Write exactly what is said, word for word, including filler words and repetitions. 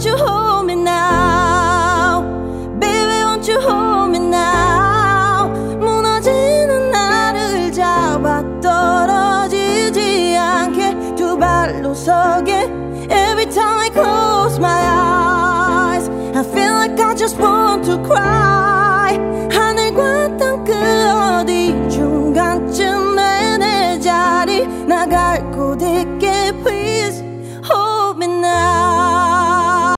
won't you hold me now? Baby, won't you hold me now? 무너지는 나를 잡아 떨어지지 않게 두 발로 서게. Every time I close my eyes, I feel like I just want to cry. 하늘과 땅 그 어디 중간쯤에 내 자리 나가